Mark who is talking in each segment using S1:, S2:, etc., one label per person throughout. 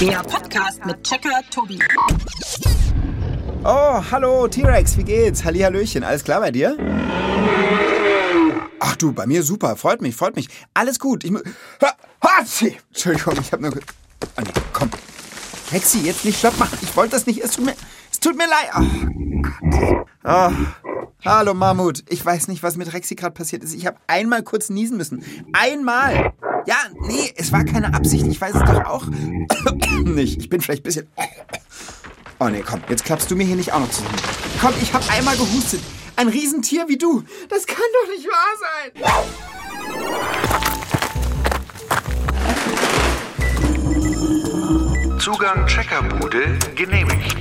S1: Der Podcast mit Checker Tobi.
S2: Oh, hallo T-Rex, wie geht's? Hallihallöchen, alles klar bei dir? Ach du, bei mir super, freut mich. Alles gut. Entschuldigung, ich hab nur... Oh nee, komm. Rexi, jetzt nicht Stopp machen. Ich wollte das nicht, es tut mir leid. Oh Gott. Oh. Hallo Mammut, ich weiß nicht, was mit Rexi gerade passiert ist. Ich habe einmal kurz niesen müssen. Einmal. Ja, nee, es war keine Absicht. Ich weiß es doch auch nicht. Ich bin vielleicht ein bisschen... Oh nee, komm, jetzt klappst du mir hier nicht auch noch zusammen. Komm, ich habe einmal gehustet. Ein Riesentier wie du. Das kann doch nicht wahr
S3: sein. Zugang Checkerbude genehmigt.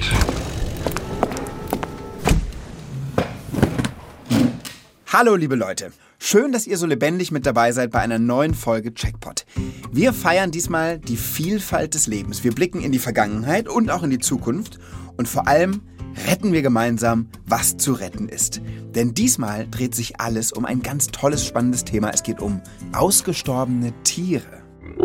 S2: Hallo liebe Leute. Schön, dass ihr so lebendig mit dabei seid bei einer neuen Folge Checkpot. Wir feiern diesmal die Vielfalt des Lebens. Wir blicken in die Vergangenheit und auch in die Zukunft. Und vor allem retten wir gemeinsam, was zu retten ist. Denn diesmal dreht sich alles um ein ganz tolles, spannendes Thema. Es geht um ausgestorbene Tiere.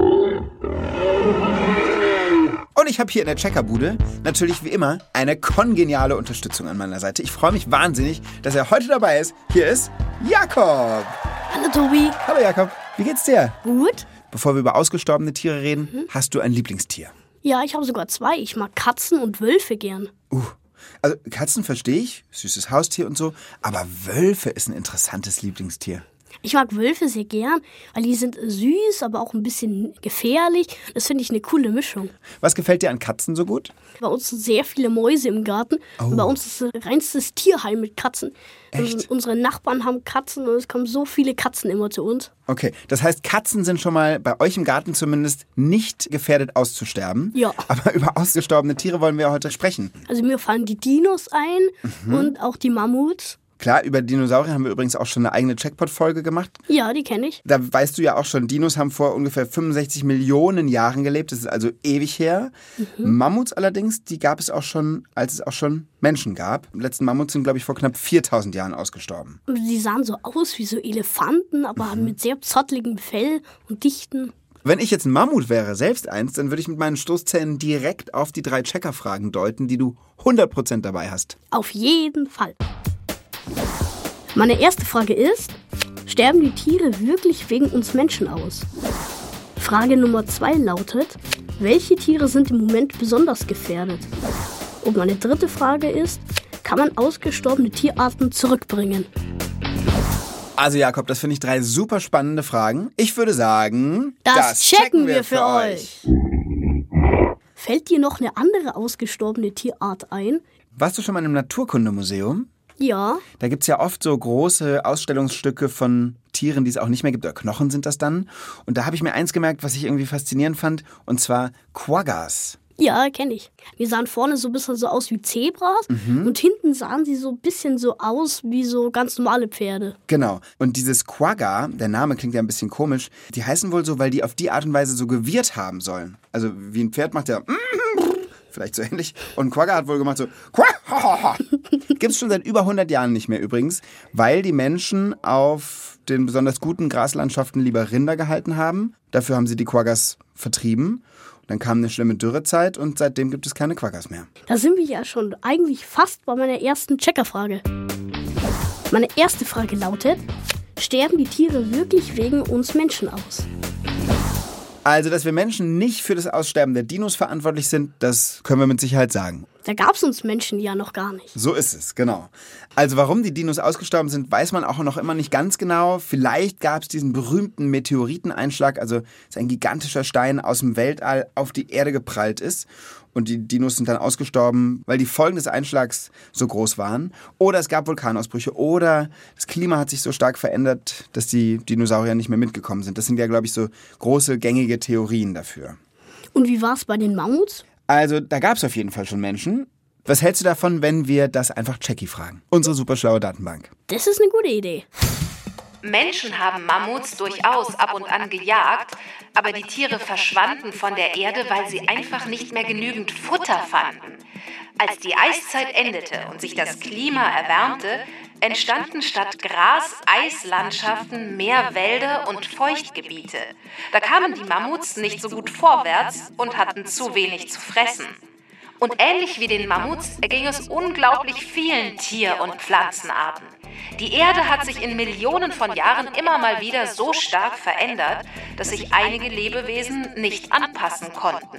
S2: Und ich habe hier in der Checkerbude natürlich wie immer eine kongeniale Unterstützung an meiner Seite. Ich freue mich wahnsinnig, dass er heute dabei ist. Hier ist Jakob.
S4: Hallo Tobi.
S2: Hallo Jakob. Wie geht's dir?
S4: Gut.
S2: Bevor wir über ausgestorbene Tiere reden, hast du ein Lieblingstier?
S4: Ja, ich habe sogar 2. Ich mag Katzen und Wölfe gern.
S2: Also Katzen verstehe ich, süßes Haustier und so, aber Wölfe ist ein interessantes Lieblingstier.
S4: Ich mag Wölfe sehr gern, weil die sind süß, aber auch ein bisschen gefährlich. Das finde ich eine coole Mischung.
S2: Was gefällt dir an Katzen so gut?
S4: Bei uns sind sehr viele Mäuse im Garten. Und bei uns ist ein reinstes Tierheim mit Katzen.
S2: Echt?
S4: Unsere Nachbarn haben Katzen und es kommen so viele Katzen immer zu uns.
S2: Okay, das heißt, Katzen sind schon mal bei euch im Garten zumindest nicht gefährdet auszusterben.
S4: Ja.
S2: Aber über ausgestorbene Tiere wollen wir heute sprechen.
S4: Also mir fallen die Dinos ein und auch die Mammuts.
S2: Klar, über Dinosaurier haben wir übrigens auch schon eine eigene Checkpot-Folge gemacht.
S4: Ja, die kenne ich.
S2: Da weißt du ja auch schon, Dinos haben vor ungefähr 65 Millionen Jahren gelebt. Das ist also ewig her. Mammuts allerdings, die gab es auch schon, als es auch schon Menschen gab. Die letzten Mammuts sind, glaube ich, vor knapp 4000 Jahren ausgestorben.
S4: Und die sahen so aus wie so Elefanten, aber mit sehr zottligem Fell und dichten.
S2: Wenn ich jetzt ein Mammut wäre, selbst eins, dann würde ich mit meinen Stoßzähnen direkt auf die 3 Checker-Fragen deuten, die du 100% dabei hast.
S4: Auf jeden Fall. Meine erste Frage ist, sterben die Tiere wirklich wegen uns Menschen aus? Frage Nummer 2 lautet, welche Tiere sind im Moment besonders gefährdet? Und meine dritte Frage ist, kann man ausgestorbene Tierarten zurückbringen?
S2: Also Jakob, das finde ich 3 super spannende Fragen. Ich würde sagen,
S4: das checken wir für euch. Fällt dir noch eine andere ausgestorbene Tierart ein?
S2: Warst du schon mal im Naturkundemuseum?
S4: Ja.
S2: Da gibt es ja oft so große Ausstellungsstücke von Tieren, die es auch nicht mehr gibt, oder Knochen sind das dann. Und da habe ich mir eins gemerkt, was ich irgendwie faszinierend fand, und zwar Quaggas.
S4: Ja, kenne ich. Die sahen vorne so ein bisschen so aus wie Zebras und hinten sahen sie so ein bisschen so aus wie so ganz normale Pferde.
S2: Genau. Und dieses Quagga, der Name klingt ja ein bisschen komisch, die heißen wohl so, weil die auf die Art und Weise so gewirrt haben sollen. Also wie ein Pferd macht der vielleicht so ähnlich. Und ein Quagga hat wohl gemacht so Gibt es schon seit über 100 Jahren nicht mehr übrigens, weil die Menschen auf den besonders guten Graslandschaften lieber Rinder gehalten haben. Dafür haben sie die Quaggas vertrieben. Dann kam eine schlimme Dürrezeit und seitdem gibt es keine Quaggas mehr.
S4: Da sind wir ja schon eigentlich fast bei meiner ersten Checkerfrage. Meine erste Frage lautet, sterben die Tiere wirklich wegen uns Menschen aus?
S2: Also, dass wir Menschen nicht für das Aussterben der Dinos verantwortlich sind, das können wir mit Sicherheit sagen.
S4: Da gab es uns Menschen ja noch gar nicht.
S2: So ist es, genau. Also warum die Dinos ausgestorben sind, weiß man auch noch immer nicht ganz genau. Vielleicht gab es diesen berühmten Meteoriteneinschlag, also dass ein gigantischer Stein aus dem Weltall auf die Erde geprallt ist. Und die Dinos sind dann ausgestorben, weil die Folgen des Einschlags so groß waren. Oder es gab Vulkanausbrüche. Oder das Klima hat sich so stark verändert, dass die Dinosaurier nicht mehr mitgekommen sind. Das sind ja, glaube ich, so große, gängige Theorien dafür.
S4: Und wie war es bei den Mammuts?
S2: Also, da gab es auf jeden Fall schon Menschen. Was hältst du davon, wenn wir das einfach Jackie fragen? Unsere super schlaue Datenbank.
S4: Das ist eine gute Idee.
S5: Menschen haben Mammuts durchaus ab und an gejagt, aber die Tiere verschwanden von der Erde, weil sie einfach nicht mehr genügend Futter fanden. Als die Eiszeit endete und sich das Klima erwärmte, entstanden statt Gras Eislandschaften, mehr Wälder und Feuchtgebiete. Da kamen die Mammuts nicht so gut vorwärts und hatten zu wenig zu fressen. Und ähnlich wie den Mammuts erging es unglaublich vielen Tier- und Pflanzenarten. Die Erde hat sich in Millionen von Jahren immer mal wieder so stark verändert, dass sich einige Lebewesen nicht anpassen konnten.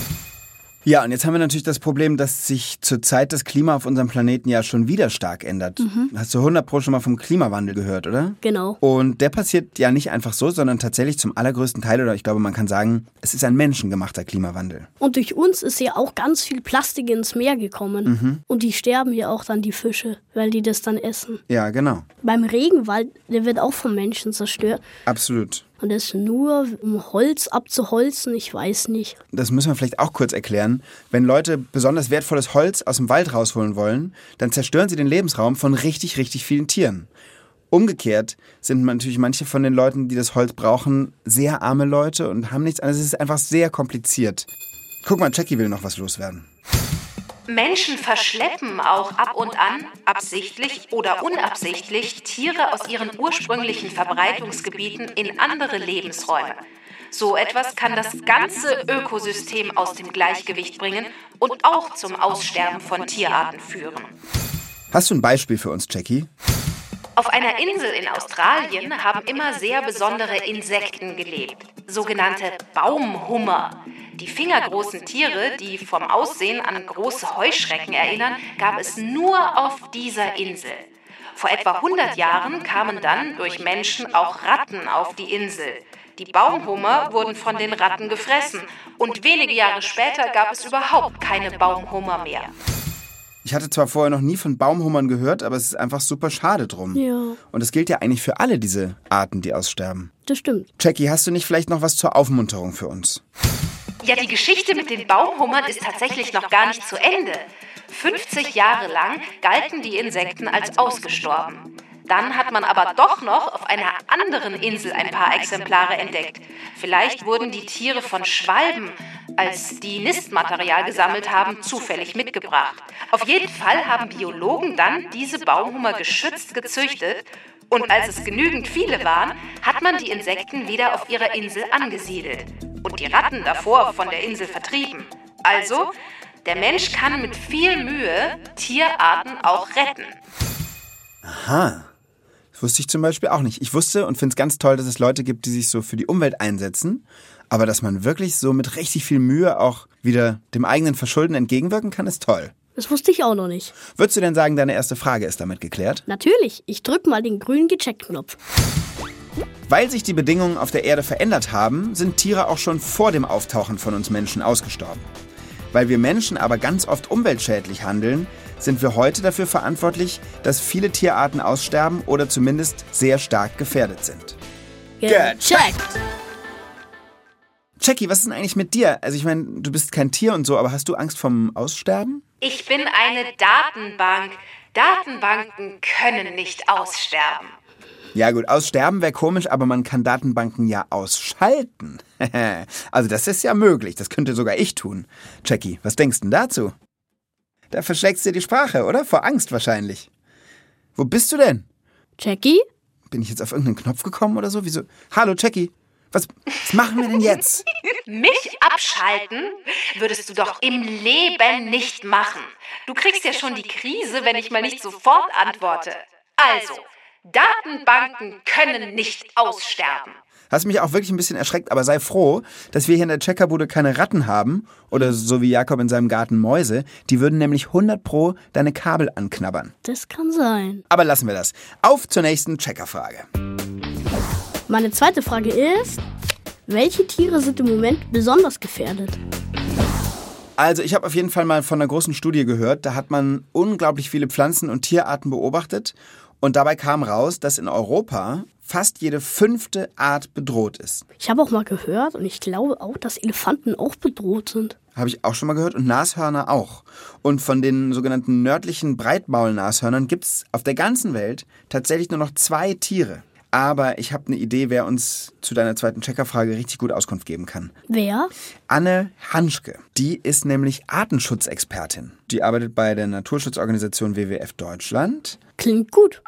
S2: Ja, und jetzt haben wir natürlich das Problem, dass sich zurzeit das Klima auf unserem Planeten ja schon wieder stark ändert. Hast du 100% schon mal vom Klimawandel gehört, oder?
S4: Genau.
S2: Und der passiert ja nicht einfach so, sondern tatsächlich zum allergrößten Teil, oder ich glaube, man kann sagen, es ist ein menschengemachter Klimawandel.
S4: Und durch uns ist ja auch ganz viel Plastik ins Meer gekommen. Und die sterben ja auch dann, die Fische, weil die das dann essen.
S2: Ja, genau.
S4: Beim Regenwald, der wird auch vom Menschen zerstört.
S2: Absolut.
S4: Und das nur, um Holz abzuholzen, ich weiß nicht.
S2: Das müssen wir vielleicht auch kurz erklären. Wenn Leute besonders wertvolles Holz aus dem Wald rausholen wollen, dann zerstören sie den Lebensraum von richtig, richtig vielen Tieren. Umgekehrt sind natürlich manche von den Leuten, die das Holz brauchen, sehr arme Leute und haben nichts anderes. Es ist einfach sehr kompliziert. Guck mal, Jackie will noch was loswerden.
S5: Menschen verschleppen auch ab und an, absichtlich oder unabsichtlich, Tiere aus ihren ursprünglichen Verbreitungsgebieten in andere Lebensräume. So etwas kann das ganze Ökosystem aus dem Gleichgewicht bringen und auch zum Aussterben von Tierarten führen.
S2: Hast du ein Beispiel für uns, Jackie?
S5: Auf einer Insel in Australien haben immer sehr besondere Insekten gelebt, sogenannte Baumhummer. Die fingergroßen Tiere, die vom Aussehen an große Heuschrecken erinnern, gab es nur auf dieser Insel. Vor etwa 100 Jahren kamen dann durch Menschen auch Ratten auf die Insel. Die Baumhummer wurden von den Ratten gefressen und wenige Jahre später gab es überhaupt keine Baumhummer mehr.
S2: Ich hatte zwar vorher noch nie von Baumhummern gehört, aber es ist einfach super schade drum.
S4: Ja.
S2: Und das gilt ja eigentlich für alle diese Arten, die aussterben.
S4: Das stimmt.
S2: Jackie, hast du nicht vielleicht noch was zur Aufmunterung für uns?
S5: Ja, die Geschichte mit den Baumhummern ist tatsächlich noch gar nicht zu Ende. 50 Jahre lang galten die Insekten als ausgestorben. Dann hat man aber doch noch auf einer anderen Insel ein paar Exemplare entdeckt. Vielleicht wurden die Tiere von Schwalben, als die Nistmaterial gesammelt haben, zufällig mitgebracht. Auf jeden Fall haben Biologen dann diese Baumhummer geschützt gezüchtet. Und als es genügend viele waren, hat man die Insekten wieder auf ihrer Insel angesiedelt und die Ratten davor von der Insel vertrieben. Also, der Mensch kann mit viel Mühe Tierarten auch retten.
S2: Aha. Das wusste ich zum Beispiel auch nicht. Ich wusste und finde es ganz toll, dass es Leute gibt, die sich so für die Umwelt einsetzen. Aber dass man wirklich so mit richtig viel Mühe auch wieder dem eigenen Verschulden entgegenwirken kann, ist toll.
S4: Das wusste ich auch noch nicht.
S2: Würdest du denn sagen, deine erste Frage ist damit geklärt?
S4: Natürlich, ich drück mal den grünen Gecheckt-Knopf.
S2: Weil sich die Bedingungen auf der Erde verändert haben, sind Tiere auch schon vor dem Auftauchen von uns Menschen ausgestorben. Weil wir Menschen aber ganz oft umweltschädlich handeln, sind wir heute dafür verantwortlich, dass viele Tierarten aussterben oder zumindest sehr stark gefährdet sind.
S4: Gecheckt!
S2: Jackie, was ist denn eigentlich mit dir? Also ich meine, du bist kein Tier und so, aber hast du Angst vom Aussterben?
S5: Ich bin eine Datenbank. Datenbanken können nicht aussterben.
S2: Ja gut, aussterben wäre komisch, aber man kann Datenbanken ja ausschalten. Also das ist ja möglich, das könnte sogar ich tun. Jackie, was denkst du denn dazu? Da verschlägst du dir die Sprache, oder? Vor Angst wahrscheinlich. Wo bist du denn?
S4: Jackie?
S2: Bin ich jetzt auf irgendeinen Knopf gekommen oder so? Wieso? Hallo Jackie, was machen wir denn jetzt?
S5: Mich abschalten würdest du doch im Leben nicht machen. Du kriegst ja schon die Krise, wenn ich mal nicht sofort antworte. Also, Datenbanken können nicht aussterben.
S2: Hast mich auch wirklich ein bisschen erschreckt, aber sei froh, dass wir hier in der Checkerbude keine Ratten haben oder so wie Jakob in seinem Garten Mäuse. Die würden nämlich 100% deine Kabel anknabbern.
S4: Das kann sein.
S2: Aber lassen wir das. Auf zur nächsten Checkerfrage.
S4: Meine zweite Frage ist, welche Tiere sind im Moment besonders gefährdet?
S2: Also ich habe auf jeden Fall mal von einer großen Studie gehört. Da hat man unglaublich viele Pflanzen- und Tierarten beobachtet. Und dabei kam raus, dass in Europa fast jede 5. Art bedroht ist.
S4: Ich habe auch mal gehört und ich glaube auch, dass Elefanten auch bedroht sind.
S2: Habe ich auch schon mal gehört und Nashörner auch. Und von den sogenannten nördlichen Breitmaulnashörnern gibt es auf der ganzen Welt tatsächlich nur noch 2 Tiere. Aber ich habe eine Idee, wer uns zu deiner zweiten Checkerfrage richtig gut Auskunft geben kann.
S4: Wer?
S2: Anne Hanschke. Die ist nämlich Artenschutzexpertin. Die arbeitet bei der Naturschutzorganisation WWF Deutschland.
S4: Klingt gut.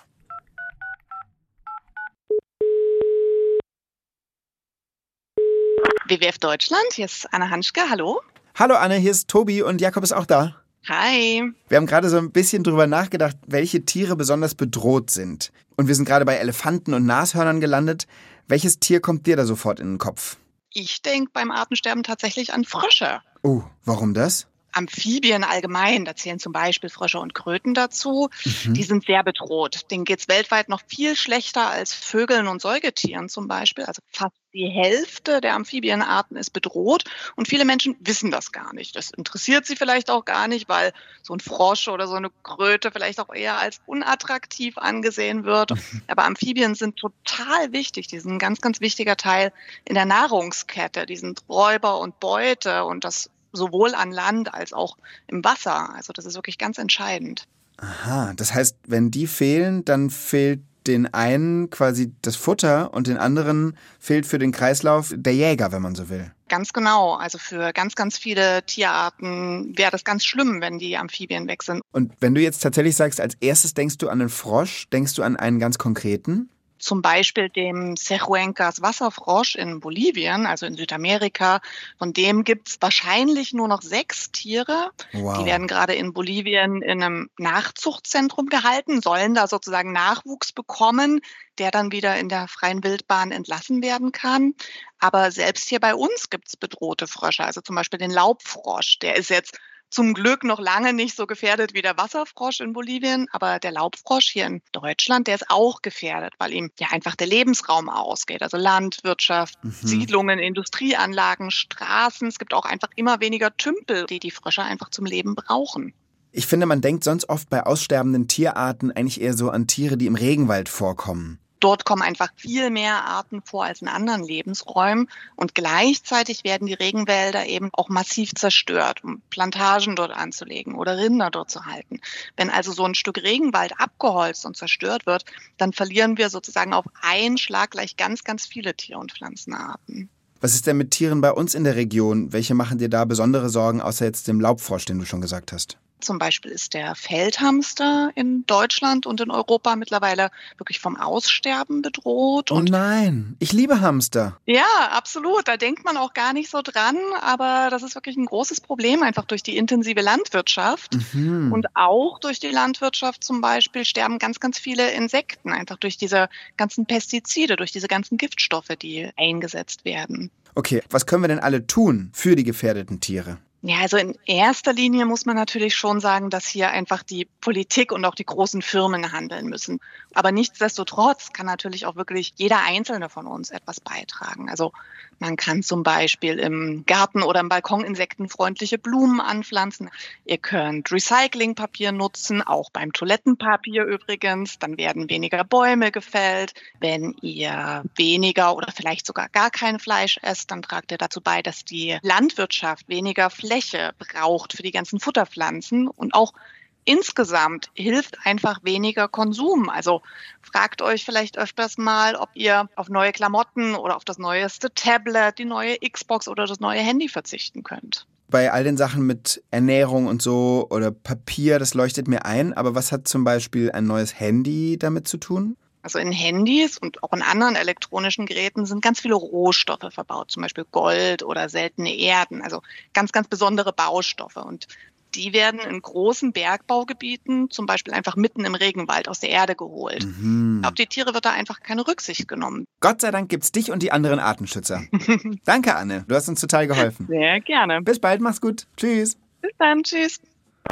S6: WWF Deutschland, hier ist Anne Hanschke, hallo.
S2: Hallo Anne, hier ist Tobi und Jakob ist auch da.
S6: Hi.
S2: Wir haben gerade so ein bisschen drüber nachgedacht, welche Tiere besonders bedroht sind. Und wir sind gerade bei Elefanten und Nashörnern gelandet. Welches Tier kommt dir da sofort in den Kopf?
S6: Ich denke beim Artensterben tatsächlich an Frösche.
S2: Oh, warum das?
S6: Amphibien allgemein, da zählen zum Beispiel Frösche und Kröten dazu, die sind sehr bedroht. Denen geht's weltweit noch viel schlechter als Vögeln und Säugetieren zum Beispiel. Also fast die Hälfte der Amphibienarten ist bedroht und viele Menschen wissen das gar nicht. Das interessiert sie vielleicht auch gar nicht, weil so ein Frosch oder so eine Kröte vielleicht auch eher als unattraktiv angesehen wird. Aber Amphibien sind total wichtig. Die sind ein ganz, ganz wichtiger Teil in der Nahrungskette. Die sind Räuber und Beute und das sowohl an Land als auch im Wasser. Also das ist wirklich ganz entscheidend.
S2: Aha, das heißt, wenn die fehlen, dann fehlt den einen quasi das Futter und den anderen fehlt für den Kreislauf der Jäger, wenn man so will.
S6: Ganz genau. Also für ganz, ganz viele Tierarten wäre das ganz schlimm, wenn die Amphibien weg sind.
S2: Und wenn du jetzt tatsächlich sagst, als erstes denkst du an einen Frosch, denkst du an einen ganz konkreten?
S6: Zum Beispiel dem Sehuencas Wasserfrosch in Bolivien, also in Südamerika. Von dem gibt's wahrscheinlich nur noch 6 Tiere.
S2: Wow.
S6: Die werden gerade in Bolivien in einem Nachzuchtzentrum gehalten, sollen da sozusagen Nachwuchs bekommen, der dann wieder in der freien Wildbahn entlassen werden kann. Aber selbst hier bei uns gibt's bedrohte Frösche, also zum Beispiel den Laubfrosch. Der ist jetzt zum Glück noch lange nicht so gefährdet wie der Wasserfrosch in Bolivien, aber der Laubfrosch hier in Deutschland, der ist auch gefährdet, weil ihm ja einfach der Lebensraum ausgeht. Also Landwirtschaft, Siedlungen, Industrieanlagen, Straßen. Es gibt auch einfach immer weniger Tümpel, die die Frösche einfach zum Leben brauchen.
S2: Ich finde, man denkt sonst oft bei aussterbenden Tierarten eigentlich eher so an Tiere, die im Regenwald vorkommen.
S6: Dort kommen einfach viel mehr Arten vor als in anderen Lebensräumen und gleichzeitig werden die Regenwälder eben auch massiv zerstört, um Plantagen dort anzulegen oder Rinder dort zu halten. Wenn also so ein Stück Regenwald abgeholzt und zerstört wird, dann verlieren wir sozusagen auf einen Schlag gleich ganz, ganz viele Tier- und Pflanzenarten.
S2: Was ist denn mit Tieren bei uns in der Region? Welche machen dir da besondere Sorgen, außer jetzt dem Laubfrosch, den du schon gesagt hast?
S6: Zum Beispiel ist der Feldhamster in Deutschland und in Europa mittlerweile wirklich vom Aussterben bedroht.
S2: Oh nein, ich liebe Hamster.
S6: Ja, absolut. Da denkt man auch gar nicht so dran. Aber das ist wirklich ein großes Problem, einfach durch die intensive Landwirtschaft. Und auch durch die Landwirtschaft zum Beispiel sterben ganz, ganz viele Insekten, einfach durch diese ganzen Pestizide, durch diese ganzen Giftstoffe, die eingesetzt werden.
S2: Okay, was können wir denn alle tun für die gefährdeten Tiere?
S6: Ja, also in erster Linie muss man natürlich schon sagen, dass hier einfach die Politik und auch die großen Firmen handeln müssen. Aber nichtsdestotrotz kann natürlich auch wirklich jeder Einzelne von uns etwas beitragen. Also man kann zum Beispiel im Garten oder im Balkon insektenfreundliche Blumen anpflanzen. Ihr könnt Recyclingpapier nutzen, auch beim Toilettenpapier übrigens. Dann werden weniger Bäume gefällt. Wenn ihr weniger oder vielleicht sogar gar kein Fleisch esst, dann tragt ihr dazu bei, dass die Landwirtschaft weniger Fläche braucht für die ganzen Futterpflanzen und auch insgesamt hilft einfach weniger Konsum. Also fragt euch vielleicht öfters mal, ob ihr auf neue Klamotten oder auf das neueste Tablet, die neue Xbox oder das neue Handy verzichten könnt.
S2: Bei all den Sachen mit Ernährung und so oder Papier, das leuchtet mir ein. Aber was hat zum Beispiel ein neues Handy damit zu tun?
S6: Also in Handys und auch in anderen elektronischen Geräten sind ganz viele Rohstoffe verbaut, zum Beispiel Gold oder seltene Erden, also ganz, ganz besondere Baustoffe. Und die werden in großen Bergbaugebieten zum Beispiel einfach mitten im Regenwald aus der Erde geholt. Auf die Tiere wird da einfach keine Rücksicht genommen.
S2: Gott sei Dank gibt's dich und die anderen Artenschützer. Danke, Anne. Du hast uns total geholfen.
S6: Sehr gerne.
S2: Bis bald, mach's gut. Tschüss.
S6: Bis dann, tschüss.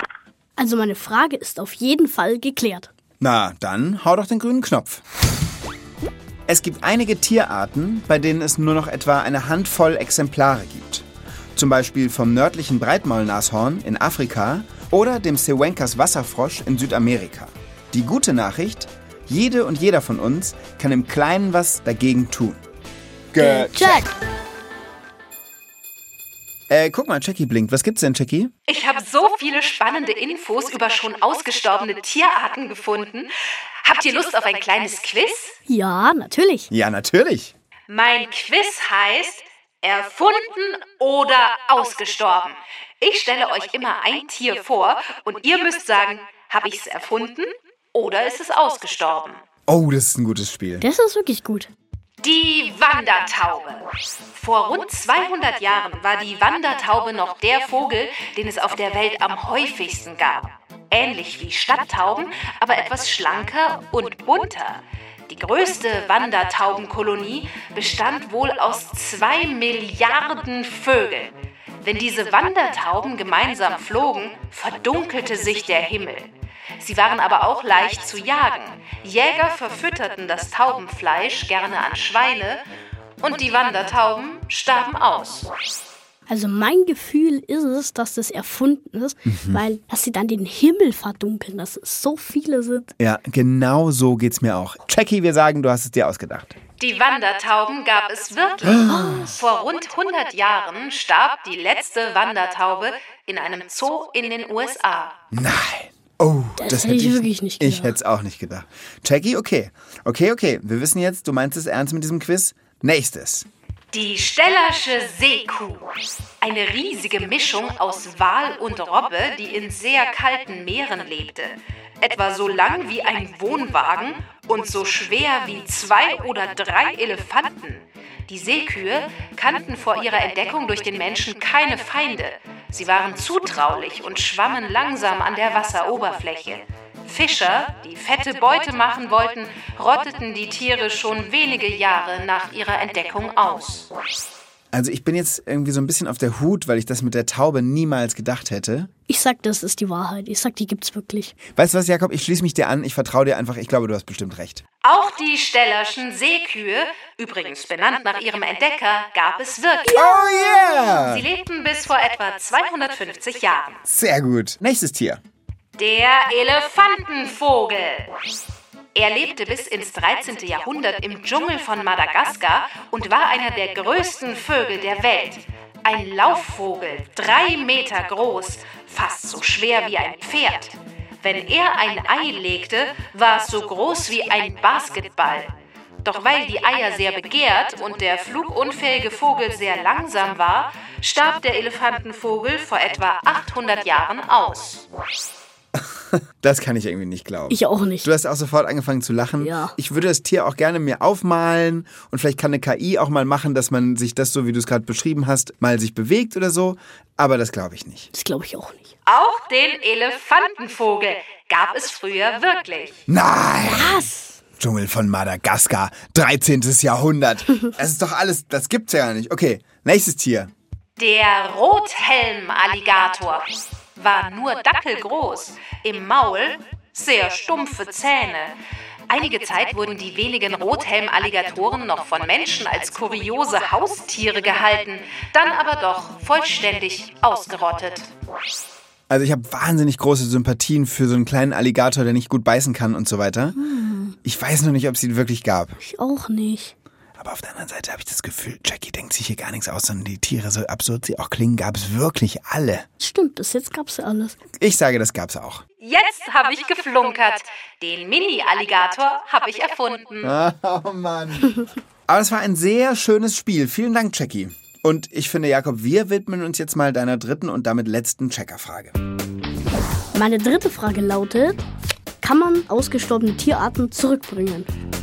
S4: Also meine Frage ist auf jeden Fall geklärt.
S2: Na, dann hau doch den grünen Knopf. Es gibt einige Tierarten, bei denen es nur noch etwa eine Handvoll Exemplare gibt. Zum Beispiel vom nördlichen Breitmaulnashorn in Afrika oder dem Sehuencas Wasserfrosch in Südamerika. Die gute Nachricht, jede und jeder von uns kann im Kleinen was dagegen tun.
S4: Gecheckt!
S2: Guck mal, Jackie blinkt. Was gibt's denn, Jackie?
S5: Ich habe so viele spannende Infos über schon ausgestorbene Tierarten gefunden. Habt ihr Lust auf ein kleines Quiz?
S4: Ja, natürlich.
S2: Ja, natürlich.
S5: Mein Quiz heißt Erfunden oder ausgestorben. Ich stelle euch immer ein Tier vor und ihr müsst sagen, habe ich es erfunden oder ist es ausgestorben?
S2: Oh, das ist ein gutes Spiel.
S4: Das ist wirklich gut.
S5: Die Wandertaube. Vor rund 200 Jahren war die Wandertaube noch der Vogel, den es auf der Welt am häufigsten gab. Ähnlich wie Stadttauben, aber etwas schlanker und bunter. Die größte Wandertaubenkolonie bestand wohl aus 2 Milliarden Vögeln. Wenn diese Wandertauben gemeinsam flogen, verdunkelte sich der Himmel. Sie waren aber auch leicht zu jagen. Jäger verfütterten das Taubenfleisch gerne an Schweine und die Wandertauben starben aus.
S4: Also mein Gefühl ist es, dass das erfunden ist, weil dass sie dann den Himmel verdunkeln, dass es so viele sind.
S2: Ja, genau so geht's mir auch. Jackie, wir sagen, du hast es dir ausgedacht.
S5: Die Wandertauben gab es wirklich. Vor rund 100 Jahren starb die letzte Wandertaube in einem Zoo in den USA.
S2: Nein. Oh,
S4: Das hätte ich wirklich nicht gedacht.
S2: Ich hätte es auch nicht gedacht. Jackie, okay. Okay. Wir wissen jetzt, du meinst es ernst mit diesem Quiz. Nächstes.
S5: Die Stellersche Seekuh. Eine riesige Mischung aus Wal und Robbe, die in sehr kalten Meeren lebte. Etwa so lang wie ein Wohnwagen und so schwer wie 2 oder 3 Elefanten. Die Seekühe kannten vor ihrer Entdeckung durch den Menschen keine Feinde. Sie waren zutraulich und schwammen langsam an der Wasseroberfläche. Fischer, die fette Beute machen wollten, rotteten die Tiere schon wenige Jahre nach ihrer Entdeckung aus.
S2: Also ich bin jetzt irgendwie so ein bisschen auf der Hut, weil ich das mit der Taube niemals gedacht hätte.
S4: Ich sag, das ist die Wahrheit. Ich sag, die gibt's wirklich.
S2: Weißt du was, Jakob? Ich schließe mich dir an. Ich vertraue dir einfach. Ich glaube, du hast bestimmt recht.
S5: Auch die Stellerschen Seekühe, übrigens benannt nach ihrem Entdecker, gab es wirklich.
S2: Oh yeah!
S5: Sie lebten bis vor etwa 250 Jahren.
S2: Sehr gut. Nächstes Tier.
S5: Der Elefantenvogel. Er lebte bis ins 13. Jahrhundert im Dschungel von Madagaskar und war einer der größten Vögel der Welt. Ein Laufvogel, 3 Meter groß, fast so schwer wie ein Pferd. Wenn er ein Ei legte, war es so groß wie ein Basketball. Doch weil die Eier sehr begehrt und der flugunfähige Vogel sehr langsam war, starb der Elefantenvogel vor etwa 800 Jahren aus.
S2: Das kann ich irgendwie nicht glauben.
S4: Ich auch nicht.
S2: Du hast auch sofort angefangen zu lachen.
S4: Ja.
S2: Ich würde das Tier auch gerne mir aufmalen und vielleicht kann eine KI auch mal machen, dass man sich das, so wie du es gerade beschrieben hast, mal sich bewegt oder so. Aber das glaube ich nicht.
S4: Das glaube ich auch nicht.
S5: Auch den Elefantenvogel gab es früher wirklich.
S2: Nein!
S4: Was?
S2: Dschungel von Madagaskar, 13. Jahrhundert. Das ist doch alles, das gibt's ja gar nicht. Okay, nächstes Tier.
S5: Der Rothelm-Alligator war nur dackelgroß, im Maul sehr stumpfe Zähne. Einige Zeit wurden die wenigen Rothelm-Alligatoren noch von Menschen als kuriose Haustiere gehalten, dann aber doch vollständig ausgerottet.
S2: Also ich habe wahnsinnig große Sympathien für so einen kleinen Alligator, der nicht gut beißen kann und so weiter. Ich weiß noch nicht, ob es ihn wirklich gab.
S4: Ich auch nicht.
S2: Aber auf der anderen Seite habe ich das Gefühl, Jackie denkt sich hier gar nichts aus, sondern die Tiere, so absurd sie auch klingen, gab es wirklich alle.
S4: Stimmt, bis jetzt gab's ja alles.
S2: Ich sage, das gab's auch.
S5: Jetzt habe ich geflunkert. Den Mini-Alligator habe ich erfunden.
S2: Oh Mann. Aber es war ein sehr schönes Spiel. Vielen Dank, Jackie. Und ich finde, Jakob, wir widmen uns jetzt mal deiner dritten und damit letzten Checkerfrage.
S4: Meine dritte Frage lautet, kann man ausgestorbene Tierarten zurückbringen?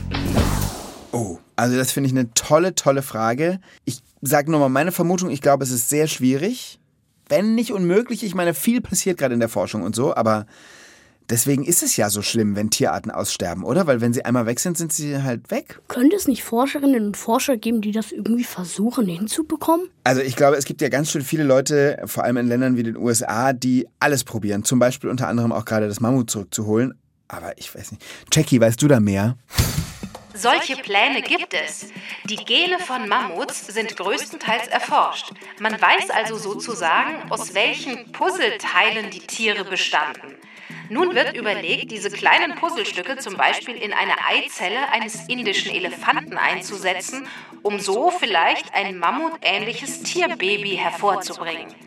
S2: Oh, also das finde ich eine tolle Frage. Ich sage nur mal meine Vermutung, ich glaube, es ist sehr schwierig, wenn nicht unmöglich. Ich meine, viel passiert gerade in der Forschung und so, aber deswegen ist es ja so schlimm, wenn Tierarten aussterben, oder? Weil wenn sie einmal weg sind, sind sie halt weg.
S4: Könnte es nicht Forscherinnen und Forscher geben, die das irgendwie versuchen hinzubekommen?
S2: Also ich glaube, es gibt ja ganz schön viele Leute, vor allem in Ländern wie den USA, die alles probieren. Zum Beispiel unter anderem auch gerade das Mammut zurückzuholen. Aber ich weiß nicht. Jackie, weißt du da mehr?
S5: Solche Pläne gibt es. Die Gene von Mammuts sind größtenteils erforscht. Man weiß also sozusagen, aus welchen Puzzleteilen die Tiere bestanden. Nun wird überlegt, diese kleinen Puzzlestücke zum Beispiel in eine Eizelle eines indischen Elefanten einzusetzen, um so vielleicht ein mammutähnliches Tierbaby hervorzubringen.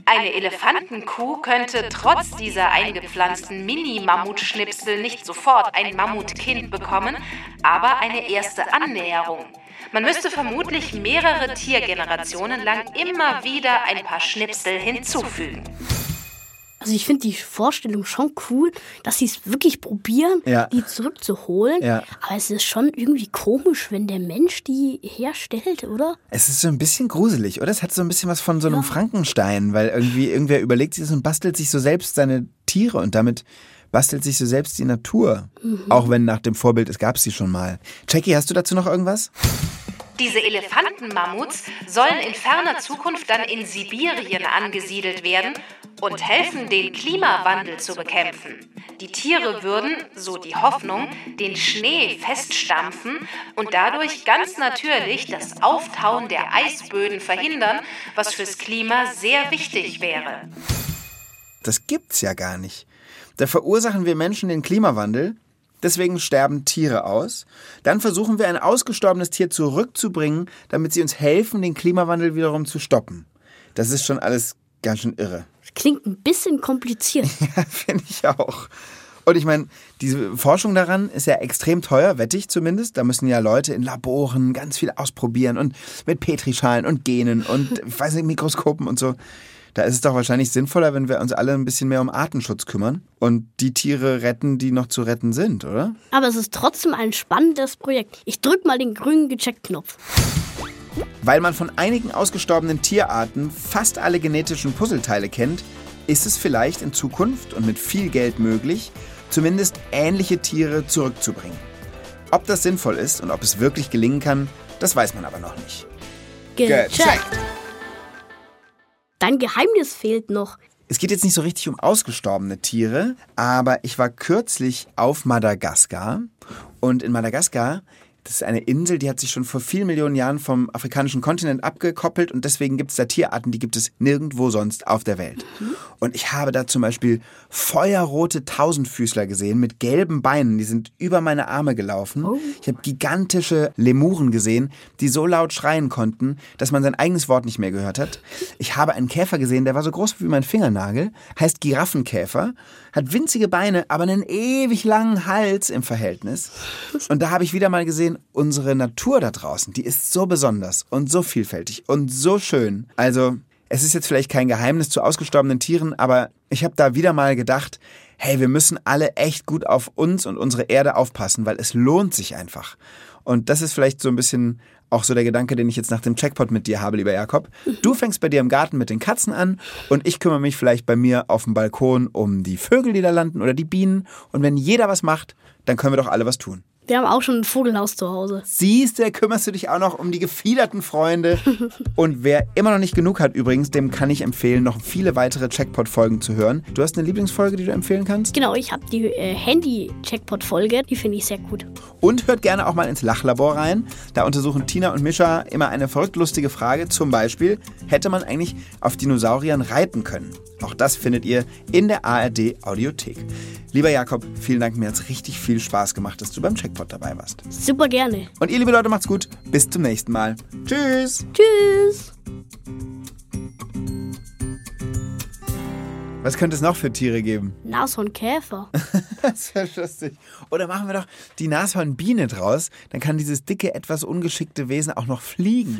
S5: Eine Elefantenkuh könnte trotz dieser eingepflanzten Mini-Mammutschnipsel nicht sofort ein Mammutkind bekommen, aber eine erste Annäherung. Man müsste vermutlich mehrere Tiergenerationen lang immer wieder ein paar Schnipsel hinzufügen.
S4: Also ich finde die Vorstellung schon cool, dass sie es wirklich probieren, die zurückzuholen. Ja. Aber es ist schon irgendwie komisch, wenn der Mensch die herstellt, oder?
S2: Es ist so ein bisschen gruselig, oder? Es hat so ein bisschen was von so einem Frankenstein, weil irgendwie irgendwer überlegt sich das und bastelt sich so selbst seine Tiere und damit bastelt sich so selbst die Natur. Auch wenn nach dem Vorbild, es gab sie schon mal. Jackie, hast du dazu noch irgendwas?
S5: Diese Elefantenmammuts sollen in ferner Zukunft dann in Sibirien angesiedelt werden und helfen, den Klimawandel zu bekämpfen. Die Tiere würden, so die Hoffnung, den Schnee feststampfen und dadurch ganz natürlich das Auftauen der Eisböden verhindern, was fürs Klima sehr wichtig wäre.
S2: Das gibt's ja gar nicht. Da verursachen wir Menschen den Klimawandel. Deswegen sterben Tiere aus. Dann versuchen wir, ein ausgestorbenes Tier zurückzubringen, damit sie uns helfen, den Klimawandel wiederum zu stoppen. Das ist schon alles ganz schön irre.
S4: Klingt ein bisschen kompliziert.
S2: Ja, finde ich auch. Und ich meine, diese Forschung daran ist ja extrem teuer, wette ich zumindest. Da müssen ja Leute in Laboren ganz viel ausprobieren und mit Petrischalen und Genen und ich weiß nicht, Mikroskopen und so. Da ist es doch wahrscheinlich sinnvoller, wenn wir uns alle ein bisschen mehr um Artenschutz kümmern und die Tiere retten, die noch zu retten sind, oder?
S4: Aber es ist trotzdem ein spannendes Projekt. Ich drück mal den grünen Gecheckt-Knopf.
S2: Weil man von einigen ausgestorbenen Tierarten fast alle genetischen Puzzleteile kennt, ist es vielleicht in Zukunft und mit viel Geld möglich, zumindest ähnliche Tiere zurückzubringen. Ob das sinnvoll ist und ob es wirklich gelingen kann, das weiß man aber noch nicht.
S4: Gecheckt! Dein Geheimnis fehlt noch.
S2: Es geht jetzt nicht so richtig um ausgestorbene Tiere, aber ich war kürzlich auf Madagaskar und in Madagaskar, das ist eine Insel, die hat sich schon vor vielen Millionen Jahren vom afrikanischen Kontinent abgekoppelt und deswegen gibt es da Tierarten, die gibt es nirgendwo sonst auf der Welt. Und ich habe da zum Beispiel feuerrote Tausendfüßler gesehen mit gelben Beinen, die sind über meine Arme gelaufen. Ich habe gigantische Lemuren gesehen, die so laut schreien konnten, dass man sein eigenes Wort nicht mehr gehört hat. Ich habe einen Käfer gesehen, der war so groß wie mein Fingernagel, heißt Giraffenkäfer, hat winzige Beine, aber einen ewig langen Hals im Verhältnis. Und da habe ich wieder mal gesehen, unsere Natur da draußen, die ist so besonders und so vielfältig und so schön. Also, es ist jetzt vielleicht kein Geheimnis zu ausgestorbenen Tieren, aber ich habe da wieder mal gedacht, hey, wir müssen alle echt gut auf uns und unsere Erde aufpassen, weil es lohnt sich einfach. Und das ist vielleicht so ein bisschen auch so der Gedanke, den ich jetzt nach dem Checkpot mit dir habe, lieber Jakob. Du fängst bei dir im Garten mit den Katzen an und ich kümmere mich vielleicht bei mir auf dem Balkon um die Vögel, die da landen oder die Bienen. Und wenn jeder was macht, dann können wir doch alle was tun.
S4: Wir haben auch schon ein Vogelhaus zu Hause.
S2: Siehst du, da kümmerst du dich auch noch um die gefiederten Freunde. Und wer immer noch nicht genug hat übrigens, dem kann ich empfehlen, noch viele weitere Checkpot-Folgen zu hören. Du hast eine Lieblingsfolge, die du empfehlen kannst?
S4: Genau, ich habe die Handy-Checkpot-Folge, die finde ich sehr gut.
S2: Und hört gerne auch mal ins Lachlabor rein. Da untersuchen Tina und Mischa immer eine verrückt lustige Frage. Zum Beispiel, hätte man eigentlich auf Dinosauriern reiten können? Auch das findet ihr in der ARD-Audiothek. Lieber Jakob, vielen Dank, mir hat es richtig viel Spaß gemacht, dass du beim Checkpot dabei warst.
S4: Super gerne.
S2: Und ihr, liebe Leute, macht's gut. Bis zum nächsten Mal. Tschüss.
S4: Tschüss.
S2: Was könnte es noch für Tiere geben?
S4: Nashornkäfer.
S2: Das wäre lustig. Oder machen wir doch die Nashornbiene draus. Dann kann dieses dicke, etwas ungeschickte Wesen auch noch fliegen.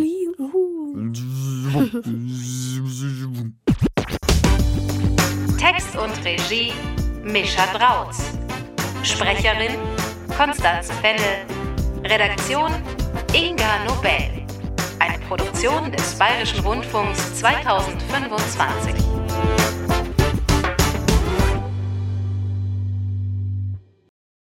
S5: Text und Regie Mischa Drautz. Sprecherin Konstanze Fennel. Redaktion Inga Nobel. Eine Produktion des Bayerischen Rundfunks 2025.